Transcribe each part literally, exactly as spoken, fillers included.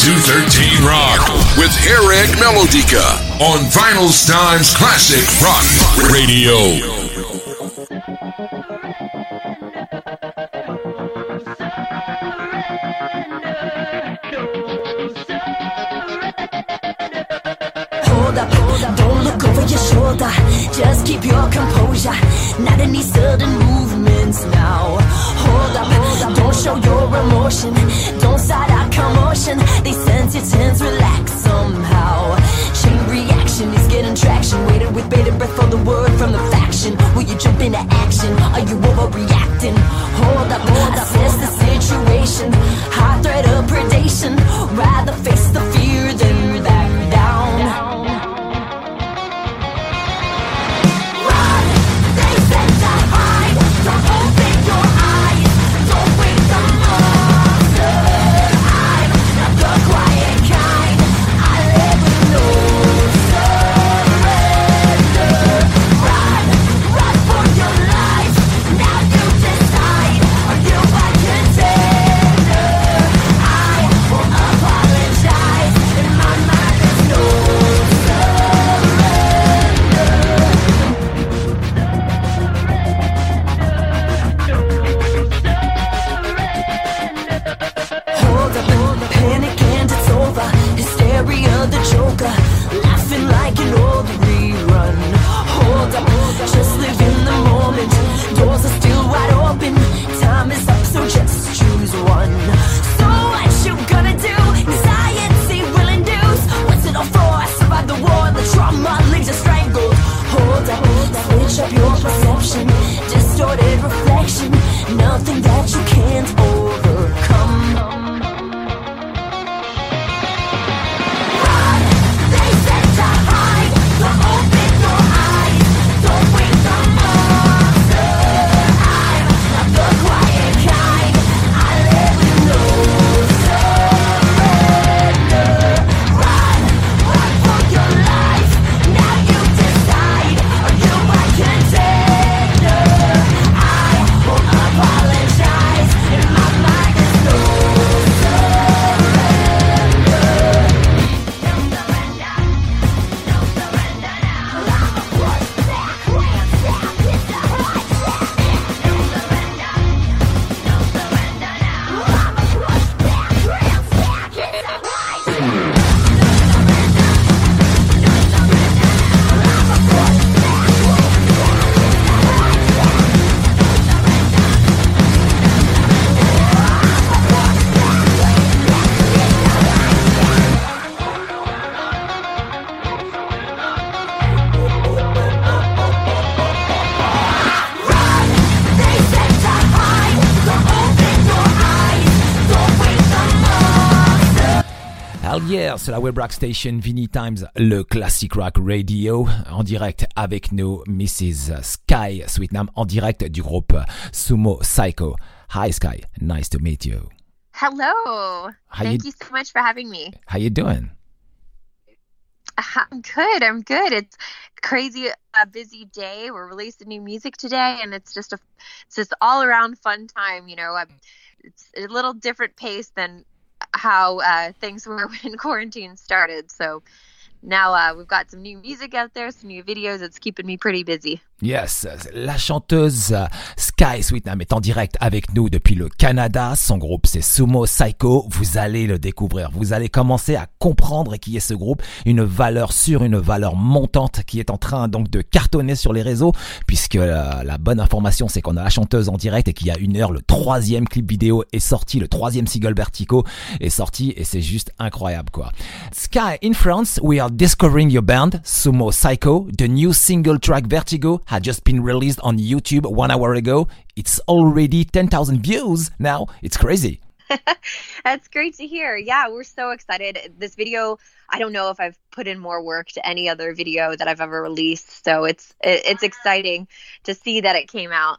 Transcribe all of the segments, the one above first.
to thirteen Rock with Eric Melodica on Vinyl Times Classic Rock Radio. Hold up, hold up, don't look over your shoulder. Just keep your composure. Not any sudden movements now. Hold up, hold up, don't show your emotion. Don't start a commotion. They sense your tense, relax somehow. Chain reaction is getting traction. Waiting with bated breath for the word from the faction. Will you jump into action? Are you overreacting? Hold up, hold up, assess the situation. High threat of predation. Rather face the fear than back down. The Joker, laughing like an old rerun. Hold up, just live in the moment. Doors are still wide open. Time is up, so just choose one. So what you gonna do? Anxiety will induce. What's it all for? I survived the war and the trauma leaves you strangled. Hold up, switch up your perception. Distorted reflection. Nothing that you can't overcome. Hier sur la Web Rock Station Vinny Times, le Classic Rock Radio, en direct avec nous, missus Sky Sweetnam, en direct du groupe Sumo Cyco. Hi Sky, nice to meet you. Hello. How Thank you, you so much for having me. How you doing? I'm good. I'm good. It's a crazy, uh, busy day. We're releasing new music today, and it's just a, it's just all around fun time. You know, uh, it's a little different pace than how uh, things were when quarantine started. So now uh, we've got some new music out there, some new videos. It's keeping me pretty busy. Yes, la chanteuse Sky Sweetnam est en direct avec nous depuis le Canada. Son groupe, c'est Sumo Cyco. Vous allez le découvrir. Vous allez commencer à comprendre qui est ce groupe. Une valeur sûre, une valeur montante qui est en train donc de cartonner sur les réseaux. Puisque la, la bonne information, c'est qu'on a la chanteuse en direct et qu'il y a une heure, le troisième clip vidéo est sorti. Le troisième single Vertigo est sorti et c'est juste incroyable, quoi. Sky, in France, we are discovering your band, Sumo Cyco. The new single track Vertigo had just been released on YouTube one hour ago. It's already ten thousand views now. It's crazy. That's great to hear. Yeah, we're so excited. This video, I don't know if I've put in more work to any other video that I've ever released. So it's it's exciting to see that it came out.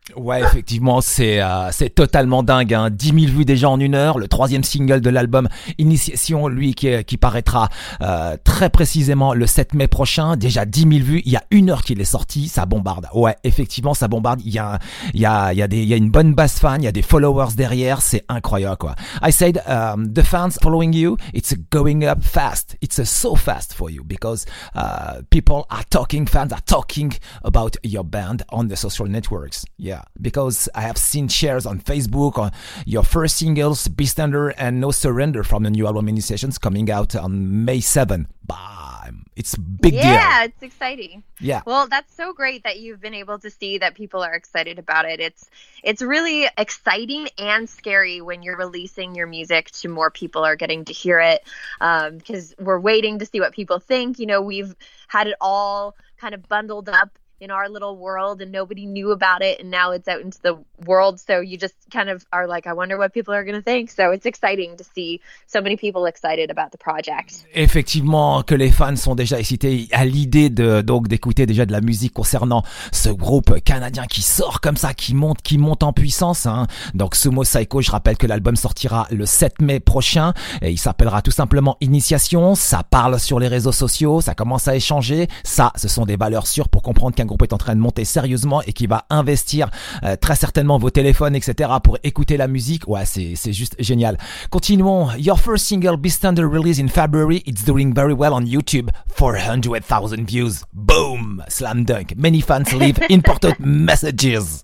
Ouais, effectivement, c'est euh, c'est totalement dingue. Hein. dix mille vues déjà en une heure. Le troisième single de l'album Initiation, lui, qui, qui paraîtra euh, très précisément le sept mai prochain. Déjà dix mille vues. Il y a une heure qu'il est sorti. Ça bombarde. Ouais, effectivement, ça bombarde. Il y a il y a il y a des il y a une bonne base fan. Il y a des followers derrière. C'est incroyable, quoi. I said um, the fans following you. It's going up fast. It's uh, so fast for you because uh, people are talking. Fans are talking about your band on the social networks. Yeah. Because I have seen shares on Facebook on your first singles, Beastender and No Surrender from the new album Initiations coming out on May seventh. Bam! It's a big yeah, deal. Yeah, it's exciting. Yeah. Well, that's so great that you've been able to see that people are excited about it. It's it's really exciting and scary when you're releasing your music to more people are getting to hear it um, because we're waiting to see what people think. You know, we've had it all kind of bundled up in our little world and nobody knew about it, and now it's out into the world, so you just kind of are like, I wonder what people are going to think. So it's exciting to see so many people excited about the project. Effectivement, que les fans sont déjà excités à l'idée de donc d'écouter déjà de la musique concernant ce groupe canadien qui sort comme ça, qui monte, qui monte en puissance. Hein. Donc Sumo Cyco, je rappelle que l'album sortira le sept mai prochain et il s'appellera tout simplement Initiation. Ça parle sur les réseaux sociaux, ça commence à échanger. Ça, ce sont des valeurs sûres pour comprendre qu'un groupe est en train de monter sérieusement et qui va investir euh, très certainement vos téléphones, et cetera pour écouter la musique. Ouais, c'est c'est juste génial. Continuons. Your first single, Beastender, released in February. It's doing very well on YouTube. four hundred thousand views. Boom! Slam dunk. Many fans leave important messages.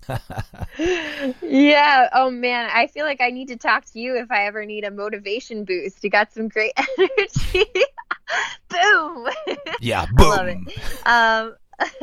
Yeah. Oh man, I feel like I need to talk to you if I ever need a motivation boost. You got some great energy. Boom. Yeah, boom. I love it. Um,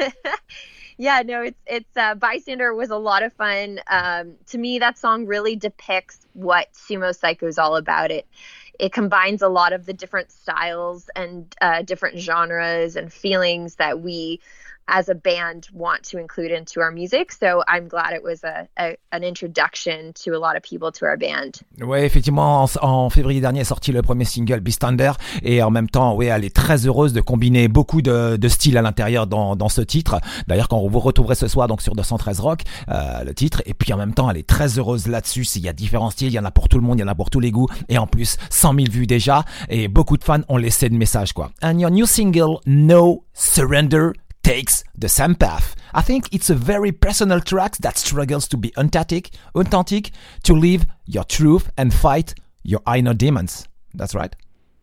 yeah, no, it's it's uh, Bystander was a lot of fun. Um, to me, that song really depicts what Sumo Cyco is all about. It it combines a lot of the different styles and uh, different genres and feelings that we as a band want to include into our music. So I'm glad it was a, a an introduction to a lot of people to our band. Ouais, effectivement, en, en février dernier est sorti le premier single Beastender et en même temps, ouais, elle est très heureuse de combiner beaucoup de, de styles à l'intérieur dans, dans ce titre. D'ailleurs, quand vous retrouverez ce soir donc sur deux cent treize Rock, euh, le titre, et puis en même temps, elle est très heureuse là-dessus. Il y a différents styles, il y en a pour tout le monde, il y en a pour tous les goûts et en plus, cent mille vues déjà et beaucoup de fans ont laissé de messages, quoi. And your new single, No Surrender, takes the same path. I think it's a very personal track that struggles to be authentic, authentic, to live your truth and fight your inner demons. That's right.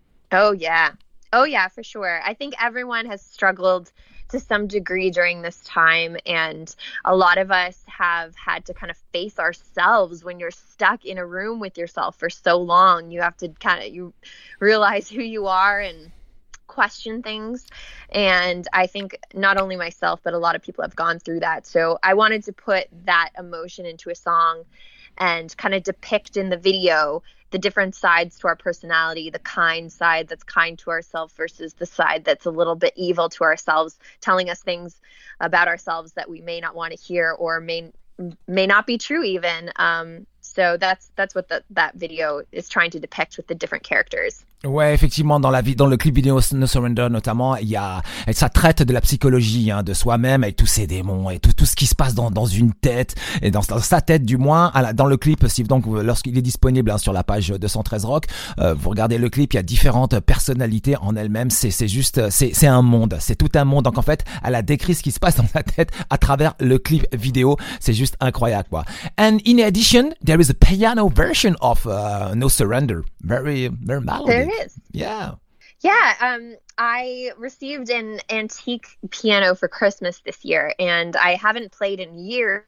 Oh yeah. Oh yeah, for sure. I think everyone has struggled to some degree during this time, and a lot of us have had to kind of face ourselves when you're stuck in a room with yourself for so long. You have to kind of you realize who you are and question things, and I think not only myself but a lot of people have gone through that. So I wanted to put that emotion into a song and kind of depict in the video the different sides to our personality, the kind side that's kind to ourselves versus the side that's a little bit evil to ourselves, telling us things about ourselves that we may not want to hear or may may not be true even. Um, so that's that's what the, that video is trying to depict with the different characters. Ouais, effectivement, dans la vie, dans le clip vidéo No Surrender notamment, il y a, ça traite de la psychologie, hein, de soi-même avec tous ces démons et tout, tout ce qui se passe dans, dans une tête et dans, dans sa tête du moins. À la, dans le clip, si donc lorsqu'il est disponible hein, sur la page deux cent treize Rock, euh, vous regardez le clip, il y a différentes personnalités en elles-mêmes. C'est, c'est juste, c'est, c'est un monde, c'est tout un monde. Donc en fait, elle a décrit ce qui se passe dans sa tête à travers le clip vidéo. C'est juste incroyable, quoi. And in addition, there is a piano version of uh, No Surrender, very, very melodic. There is. Yeah. Yeah. Um, I received an antique piano for Christmas this year, and I haven't played in years.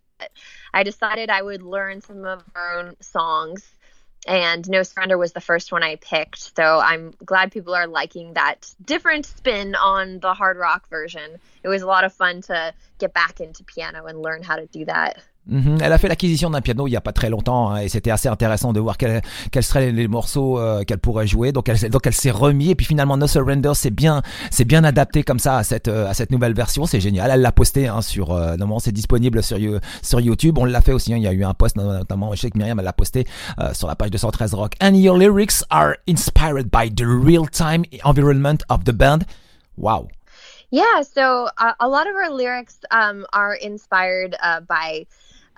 I decided I would learn some of our own songs, and No Surrender was the first one I picked. So I'm glad people are liking that different spin on the hard rock version. It was a lot of fun to get back into piano and learn how to do that. Mm-hmm. Elle a fait l'acquisition d'un piano il y a pas très longtemps hein, et c'était assez intéressant de voir quels quels seraient les, les morceaux euh, qu'elle pourrait jouer. Donc elle donc elle s'est remis et puis finalement No Surrender c'est bien c'est bien adapté comme ça à cette euh, à cette nouvelle version. C'est génial. Elle l'a posté hein, sur euh, normalement c'est disponible sur sur YouTube. On l'a fait aussi. Hein, il y a eu un post notamment. Je sais que Myriam elle l'a posté euh, sur la page deux cent treize Rock. And your lyrics are inspired by the real time environment of the band. Wow. Yeah. So uh, a lot of our lyrics um, are inspired uh, by.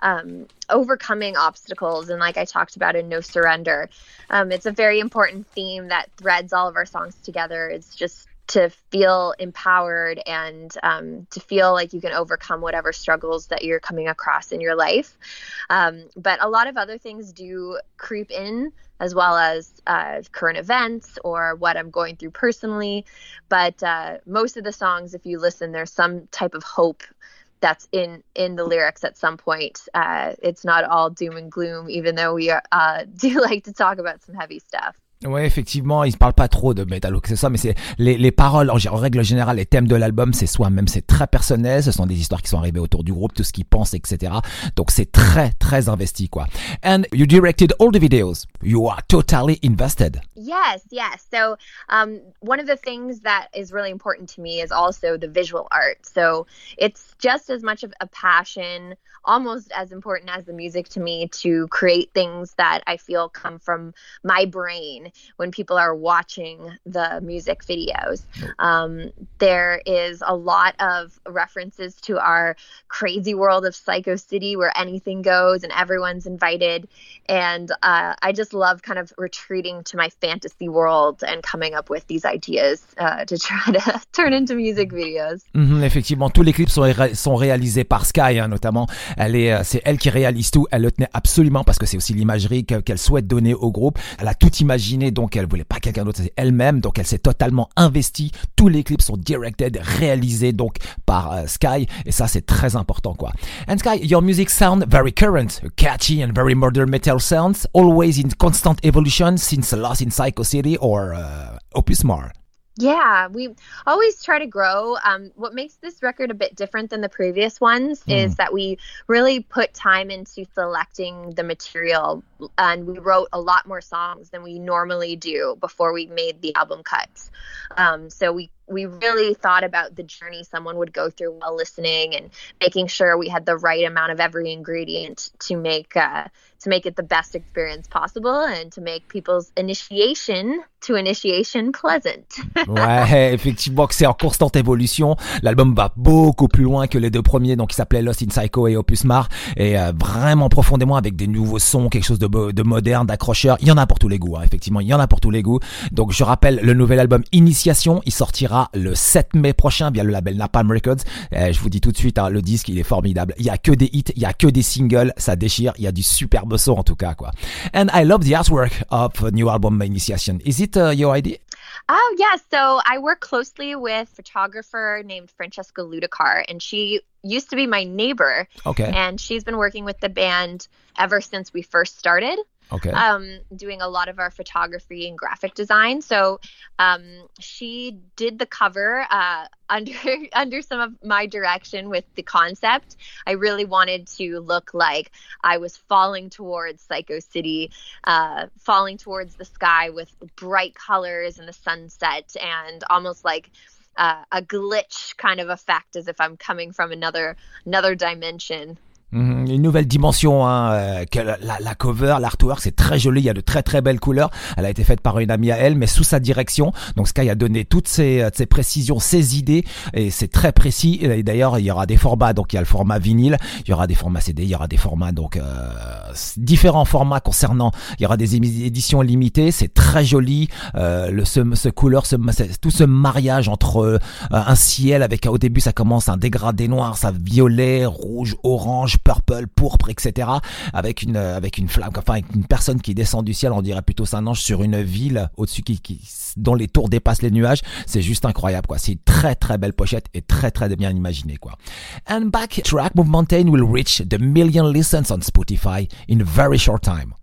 um, overcoming obstacles. And like I talked about in No Surrender, um, it's a very important theme that threads all of our songs together. It's just to feel empowered and um, to feel like you can overcome whatever struggles that you're coming across in your life. Um, but a lot of other things do creep in, as well as uh, current events or what I'm going through personally. But uh, most of the songs, if you listen, there's some type of hope that's in, in the lyrics at some point. Uh, it's not all doom and gloom, even though we are, uh, do like to talk about some heavy stuff. Ouais, effectivement, il parle pas trop de métal ou que c'est ça, mais c'est les, les paroles, en, en règle générale, les thèmes de l'album, c'est soi-même, c'est très personnel, ce sont des histoires qui sont arrivées autour du groupe, tout ce qu'ils pensent, et cetera. Donc c'est très, très investi, quoi. And you directed all the videos. You are totally invested. Yes, yes. So um, one of the things that is really important to me is also the visual art. So it's just as much of a passion, almost as important as the music to me, to create things that I feel come from my brain when people are watching the music videos. Um, there is a lot of references to our crazy world of Psycho City where anything goes and everyone's invited. And uh, I just love kind of retreating to my fantasy world and coming up with these ideas uh, to try to turn into music videos. Mm-hmm, effectivement, tous les clips sont, ré- sont réalisés par Sky, hein, notamment. Elle est, c'est elle qui réalise tout. Elle le tenait absolument parce que c'est aussi l'imagerie que, qu'elle souhaite donner au groupe. Elle a tout imaginé, donc elle voulait pas quelqu'un d'autre, c'est elle-même, donc elle s'est totalement investie. Tous les clips sont directed, réalisés donc par uh, Sky, et ça c'est très important, quoi. And Sky, your music sound very current, catchy and very modern metal sounds, always in constant evolution since Lost in Psycho City or uh, Opus Mar. Yeah, we always try to grow. Um, what makes this record a bit different than the previous ones mm. is that we really put time into selecting the material, and we wrote a lot more songs than we normally do before we made the album cuts. Um, so we we really thought about the journey someone would go through while listening, and making sure we had the right amount of every ingredient to make uh, to make it the best experience possible and to make people's initiation to initiation pleasant. Ouais, effectivement que c'est en constante évolution. L'album va beaucoup plus loin que les deux premiers, donc il s'appelait Lost in Psycho et Opus Mar, et euh, vraiment profondément avec des nouveaux sons, quelque chose de, de moderne, d'accrocheur. Il y en a pour tous les goûts, hein, effectivement, il y en a pour tous les goûts. Donc je rappelle, le nouvel album Initiation, il sortira le sept mai prochain via le label Napalm Records. Euh, je vous dis tout de suite, hein, le disque il est formidable. Il y a que des hits, il y a que des singles, ça déchire. Il y a du superbe son en tout cas, quoi. And I love the artwork of the new album Initiation. Is it uh, your idea? Oh, yeah. So I work closely with a photographer named Francesca Ludicar, and she used to be my neighbor. Okay. And she's been working with the band ever since we first started. Okay. Um, doing a lot of our photography and graphic design. So um, she did the cover uh, under under some of my direction with the concept. I really wanted to look like I was falling towards Psycho City, uh, falling towards the sky with bright colors and the sunset, and almost like uh, a glitch kind of effect, as if I'm coming from another another dimension. Mmh, une nouvelle dimension, hein, euh, que la, la cover, l'artwork, c'est très joli, il y a de très très belles couleurs. Elle a été faite par une amie à elle, mais sous sa direction. Donc Sky a donné toutes ses, ses précisions, ses idées, et c'est très précis. Et d'ailleurs, il y aura des formats, donc il y a le format vinyle, il y aura des formats C D, il y aura des formats, donc euh, différents formats concernant. Il y aura des éditions limitées, c'est très joli. Euh, le ce, ce couleur, ce, tout ce mariage entre euh, un ciel avec, au début ça commence un dégradé noir, ça violet, rouge, orange, purple, pourpre, et cetera. Avec une avec une flamme, enfin avec une personne qui descend du ciel, on dirait plutôt c'est un ange sur une ville au-dessus qui, qui dont les tours dépassent les nuages. C'est juste incroyable, quoi. C'est une très très belle pochette et très très bien imaginé, quoi. And back track Move Mountain will reach the million listens on Spotify in a very short time.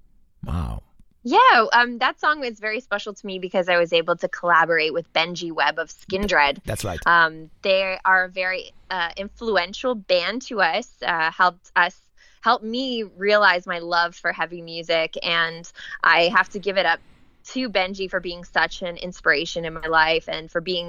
Wow. Yeah, um, that song was very special to me because I was able to collaborate with Benji Webb of Skindred. That's right. Um, they are a very uh, influential band to us, uh, helped us, helped me realize my love for heavy music, and I have to give it up to Benji for being such an inspiration in my life and for being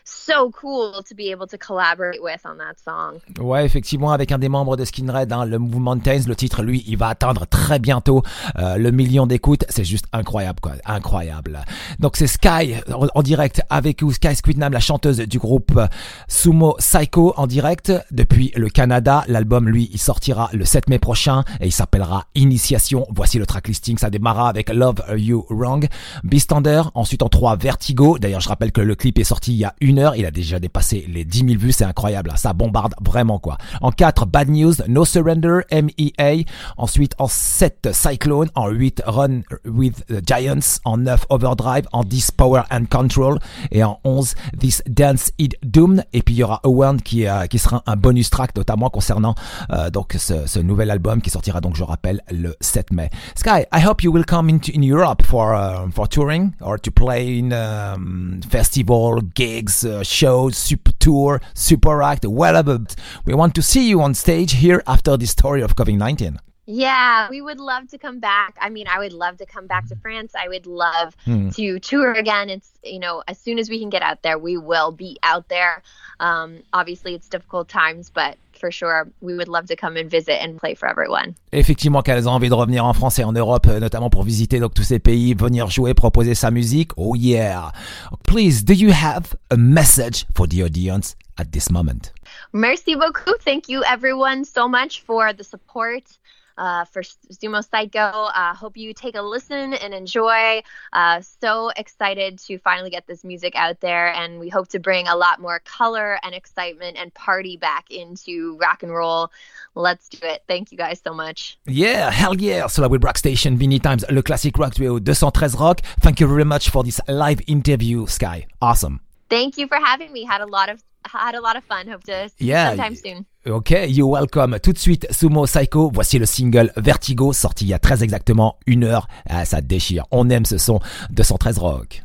so cool to be able to collaborate with on that song. Ouais, effectivement, avec un des membres de Skinhead, hein, le Move Mountains, le titre, lui, il va atteindre très bientôt euh, le million d'écoutes. C'est juste incroyable, quoi, incroyable. Donc c'est Sky en, en direct avec vous, Sky Squidnam, la chanteuse du groupe euh, Sumo Cyco, en direct depuis le Canada. L'album, lui, il sortira le sept mai prochain et il s'appellera Initiation. Voici le track listing, ça démarra avec Love You Wrong, Beastander, ensuite en trois Vertigo. D'ailleurs, je rappelle que le clip est sorti il y a une heure, il a déjà dépassé les dix mille vues, c'est incroyable, ça bombarde vraiment, quoi. En quatre, Bad News, No Surrender, M E A. Ensuite en sept, Cyclone. En huit, Run with the Giants. En neuf, Overdrive. En dix, Power and Control. Et en onze, This Dance Is Doomed. Et puis il y aura Awan qui, euh, qui sera un bonus track, notamment concernant euh, donc ce, ce nouvel album qui sortira, donc je rappelle, le sept mai. Sky, I hope you will come into in Europe for uh, for touring or to play in um, festival, gigs, uh, shows, super tour, super act, whatever. We want to see you on stage here after this story of COVID nineteen. Yeah, we would love to come back. I mean, I would love to come back to France. I would love Hmm. to tour again. It's, you know, as soon as we can get out there, we will be out there. Um, obviously, it's difficult times, but for sure, we would love to come and visit and play for everyone. Effectivement, qu'elles ont envie de revenir en France et en Europe, euh, notamment pour visiter donc tous ces pays, venir jouer, proposer sa musique. Oh yeah. Please, do you have a message for the audience at this moment? Merci beaucoup. Thank you, everyone, so much for the support. Uh, for Sumo Cyco. Uh, hope you take a listen and enjoy. Uh, so excited to finally get this music out there, and we hope to bring a lot more color and excitement and party back into rock and roll. Let's do it. Thank you guys so much. Yeah, hell yeah. Solar with Rock Station, Vinny Times, le classic rock duo two thirteen Rock. Thank you very much for this live interview, Sky. Awesome. Thank you for having me. Had a lot of had a lot of fun. Hope to see Yeah. you sometime soon. Ok, you're welcome. Tout de suite, Sumo Cyco. Voici le single Vertigo, sorti il y a très exactement une heure. Ah, ça déchire. On aime ce son. two thirteen Rock.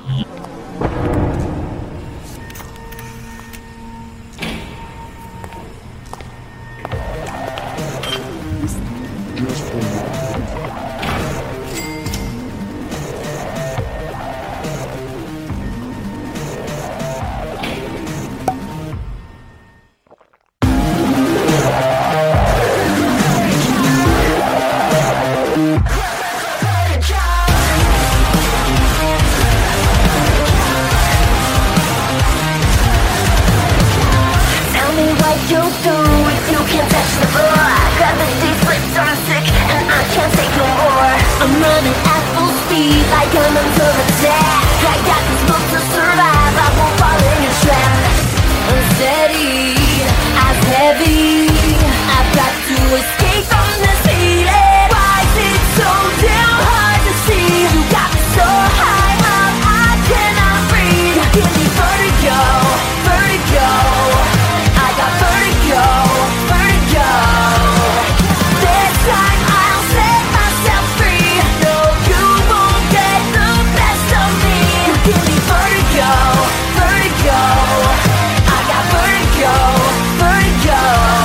Tell me what you do if you can't touch the floor. Gravity slips, I'm sick and I can't take no more. I'm running at full speed like I'm under attack. I got this book to survive, I won't fall in your trap. Unsteady, eyes heavy, I've got to escape from this feeling. Why is it so damn hard to see? You got me so high up, I cannot breathe. You give me vertigo, vertigo. I got vertigo, vertigo. This time I'll set myself free. No, you won't get the best of me. You give me vertigo, vertigo. I got vertigo, vertigo.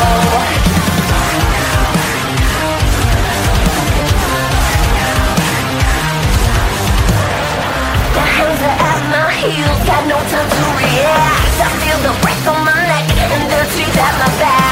The hands are at my heels, got no time to react. I feel the breath on my neck and their teeth at my back.